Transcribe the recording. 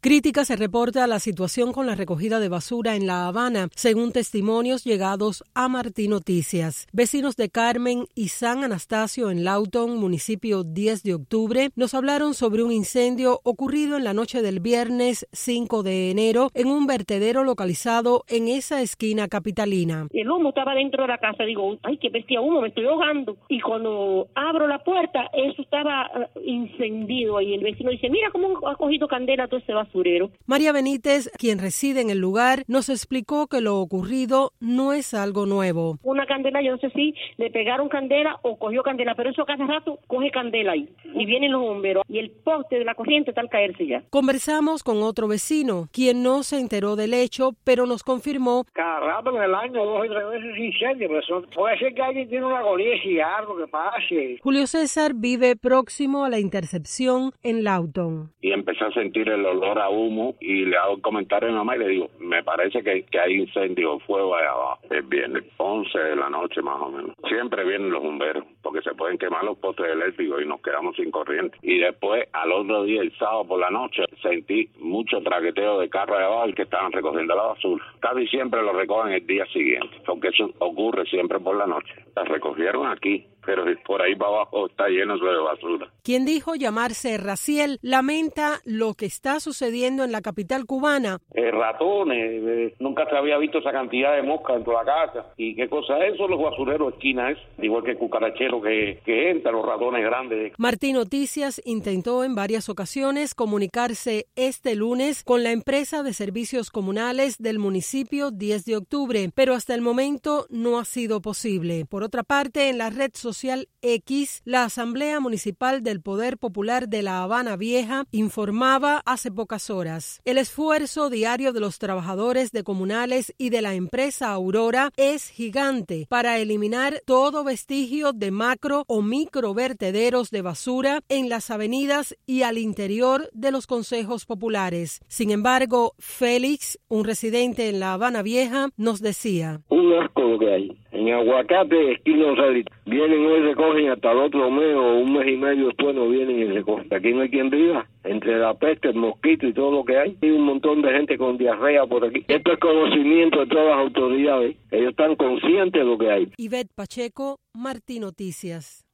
Crítica se reporta a la situación con la recogida de basura en La Habana, según testimonios llegados a Martín Noticias. Vecinos de Carmen y San Anastasio en Lawton, municipio 10 de octubre, nos hablaron sobre un incendio ocurrido en la noche del viernes 5 de enero en un vertedero localizado en esa esquina capitalina. El humo estaba dentro de la casa, digo, ay, qué bestia humo, me estoy ahogando. Y cuando abro la puerta, eso estaba incendido y el vecino dice, mira cómo ha cogido candela todo ese basurero. María Benítez, quien reside en el lugar, nos explicó que lo ocurrido no es algo nuevo. Una candela, yo no sé si le pegaron candela o cogió candela, pero eso cada rato coge candela ahí. Y vienen los bomberos y el poste de la corriente está al caerse ya. Conversamos con otro vecino, quien no se enteró del hecho, pero nos confirmó. Cada rato en el año, 2 o 3 veces incendio, pero puede ser que alguien tiene una golilla y algo que pase. Julio César vive próximo a la intercepción en Lawton. Y empecé a sentir el olor a humo y le hago el comentario a mi mamá y le digo, me parece que hay incendio, fuego allá abajo. Es viernes, 11 de la noche más o menos. Siempre vienen los bomberos porque se pueden quemar los postes eléctricos y nos quedamos sin corriente. Y después, al otro día, el sábado por la noche, sentí mucho traqueteo de carros allá abajo que estaban recogiendo la basura. Casi siempre lo recogen el día siguiente, porque eso ocurre siempre por la noche. La recogieron aquí, pero por ahí para abajo está lleno de basura. Quien dijo llamarse Raciel lamenta lo que está sucediendo en la capital cubana. Ratones, nunca se había visto esa cantidad de moscas dentro de la casa. ¿Y qué cosa es eso? Los basureros esquinas, igual que el cucarachero que entra, los ratones grandes. Martín Noticias intentó en varias ocasiones comunicarse este lunes con la empresa de servicios comunales del municipio 10 de octubre, pero hasta el momento no ha sido posible. Por otra parte, en la red social X, la Asamblea Municipal del Poder Popular de La Habana Vieja informaba hace pocas horas. El esfuerzo diario de los trabajadores de comunales y de la empresa Aurora es gigante para eliminar todo vestigio de macro o micro vertederos de basura en las avenidas y al interior de los consejos populares. Sin embargo, Félix, un residente en La Habana Vieja, nos decía: un asco lo que hay. En Aguacate, esquina Osarita, vienen hoy, recogen hasta el otro mes o un mes y medio después no vienen y recogen. Aquí no hay quien viva. Entre la peste, el mosquito y todo lo que hay un montón de gente con diarrea por aquí. Esto es conocimiento de todas las autoridades. Ellos están conscientes de lo que hay. Ivette Pacheco, Martín Noticias.